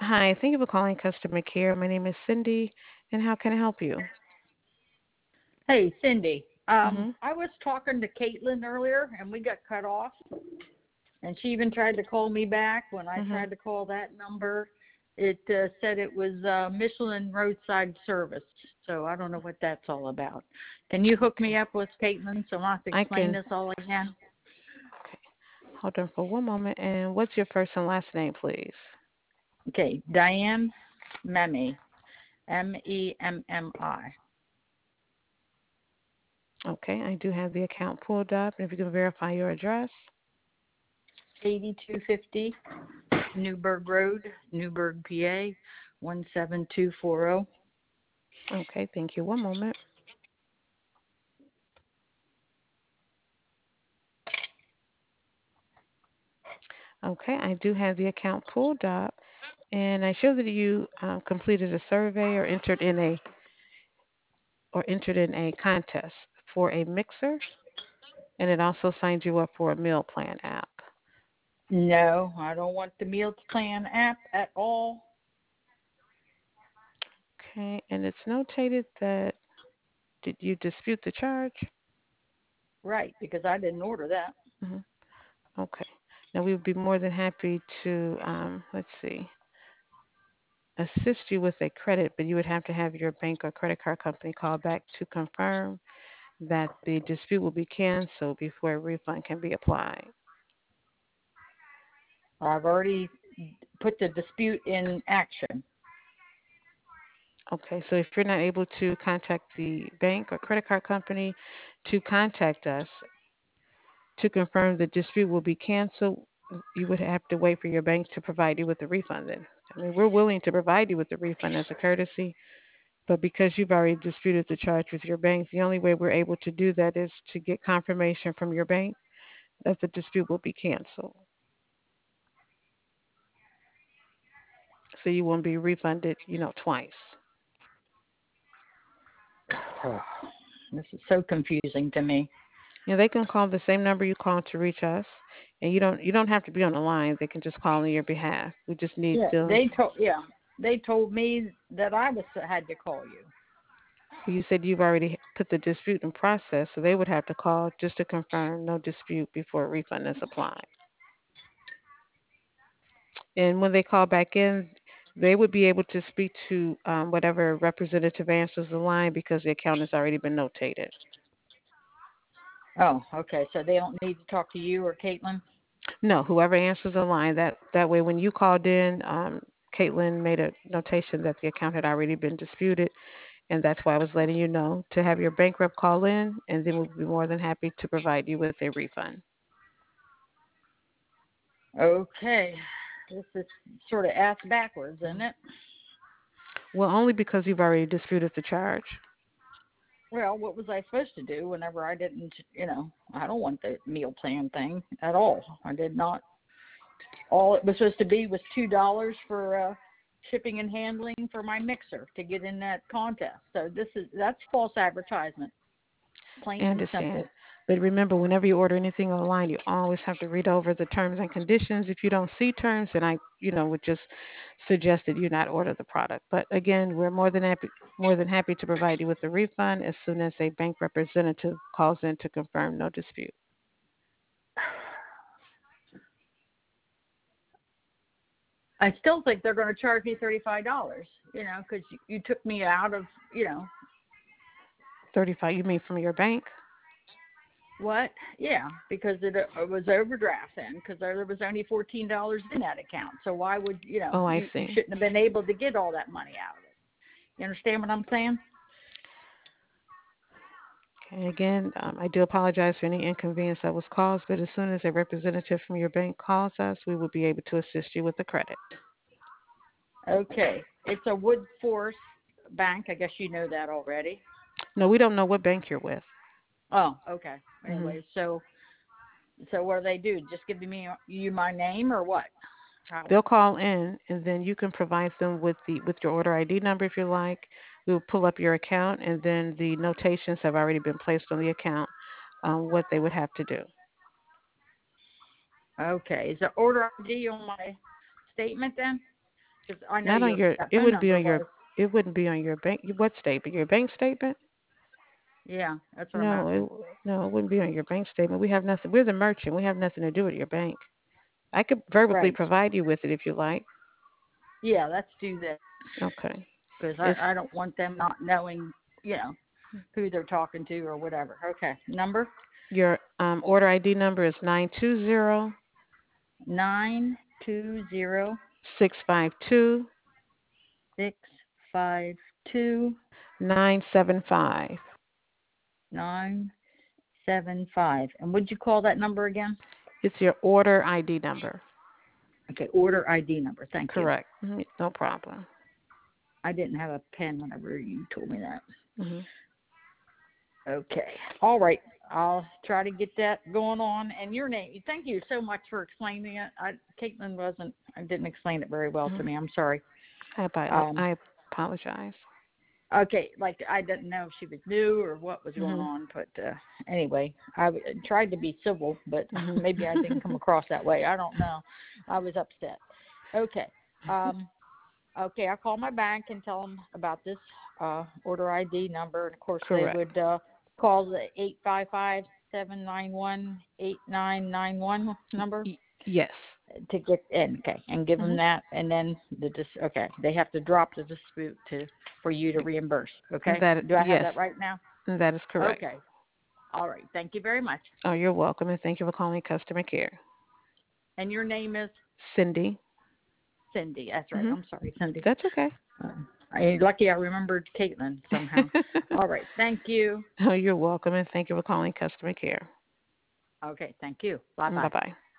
Hi, thank you for calling customer care. My name is Cindy, and how can I help you? Hey, Cindy. Mm-hmm. I was talking to Caitlin earlier, and we got cut off. And she even tried to call me back. When I Mm-hmm. tried to call that number, it said it was Michelin Roadside Service. So I don't know what that's all about. Can you hook me Okay. up with Caitlin so I have to I explain can. this all again? Okay. Hold on for one moment. And what's your first and last name, please? Okay, Diane Memmi, Memmi, Okay. I do have the account pulled up. And if you can verify your address. 8250 Newburgh Road, Newburgh, PA, 17240. Okay. Thank you. One moment. Okay. I do have the account pulled up. And I show that you completed a survey or entered in a contest for a mixer, and it also signed you up for a meal plan app. No, I don't want the meal plan app at all. Okay, and it's notated that did you dispute the charge? Right, because I didn't order that. Hmm. Okay. Now we would be more than happy to let's see, assist you with a credit, but you would have to have your bank or credit card company call back to confirm that the dispute will be canceled before a refund can be applied. I've already put the dispute in action. Okay, so if you're not able to contact the bank or credit card company to contact us to confirm the dispute will be canceled, you would have to wait for your bank to provide you with the refund then. I mean, we're willing to provide you with the refund as a courtesy, but because you've already disputed the charge with your bank, the only way we're able to do that is to get confirmation from your bank that the dispute will be canceled. So you won't be refunded, twice. This is so confusing to me. They can call the same number you called to reach us, and you don't have to be on the line. They can just call on your behalf. We just need Yeah, them. they told me that I was had to call you. You said you've already put the dispute in process, so they would have to call just to confirm no dispute before a refund is applied. And when they call back in, they would be able to speak to whatever representative answers the line because the account has already been notated. Oh, okay. So they don't need to talk to you or Caitlin. No, whoever answers the line, that way when you called in, Caitlin made a notation that the account had already been disputed, and that's why I was letting you know to have your bank rep call in, and then we'll be more than happy to provide you with a refund. Okay, this is sort of ass backwards, isn't it? Well, only because you've already disputed the charge. Well, what was I supposed to do whenever I didn't? I don't want the meal plan thing at all. I did not. All it was supposed to be was $2 for shipping and handling for my mixer to get in that contest. So that's false advertisement, I plain and understand. simple. But remember, whenever you order anything online, you always have to read over the terms and conditions. If you don't see terms, then I would just suggest that you not order the product. But again, we're more than happy to provide you with a refund as soon as a bank representative calls in to confirm no dispute. I still think they're going to charge me $35. Because you took me out of 35, you mean from your bank? what? Yeah, because it was overdraft then, because there was only $14 in that account. So why would Oh, I you see. shouldn't have been able to get all that money out of it? You understand what I'm saying? Okay, again, I do apologize for any inconvenience that was caused, but as soon as a representative from your bank calls us, we will be able to assist you with the credit. Okay, it's a Woodforest bank. I guess you know that already. No, we don't know what bank you're with. Oh, okay. Hmm. Anyway, so what do they do? Just give me you my name or what? How? They'll call in, and then you can provide them with your order ID number if you like. We will pull up your account, and then the notations have already been placed on the account on what they would have to do. Okay, is the order ID on my statement then? Because I know Not on your your. that It phone wouldn't be number on your. was. It wouldn't be on your bank. What statement? Your bank statement? Yeah, that's what I'm No, asking. no, it wouldn't be on your bank statement. We have nothing. We're the merchant. We have nothing to do with your bank. I could verbally Right. provide you with it if you like. Yeah, let's do that Okay. because It's I don't want them not knowing, you know, who they're talking to or whatever. Okay. Number your order ID number is 920 920 652 652 975. 975. And would you call that number again? It's your order ID number. Okay, order ID number. Thank you. Correct. No problem. I didn't have a pen whenever you told me that. Hmm. Okay. All right. I'll try to get that going on. And your name. Thank you so much for explaining it. Caitlin wasn't. I didn't explain it very well to Hmm. me. I'm sorry. I, Um. I apologize. Okay. Like I didn't know if she was new or what was going Hmm. on, but anyway, tried to be civil, but Hmm. maybe I didn't come across that way. I don't know. I was upset. Okay. Okay. I'll call my bank and tell them about this order ID number, and of course they Correct. would call the 855-791-8991 number Yes. to get in, okay, and give them Hmm. that, and then they have to drop the dispute for you to reimburse, okay? That Do I have yes, that right now? that is correct. Okay. All right. Thank you very much. Oh, you're welcome, and thank you for calling customer care. And your name is Cindy. Cindy. That's right. Hmm. I'm sorry, Cindy. That's okay. Lucky I remembered Caitlin somehow. All right. Thank you. Oh, you're welcome, and thank you for calling customer care. Okay. Thank you. Bye Bye bye. bye.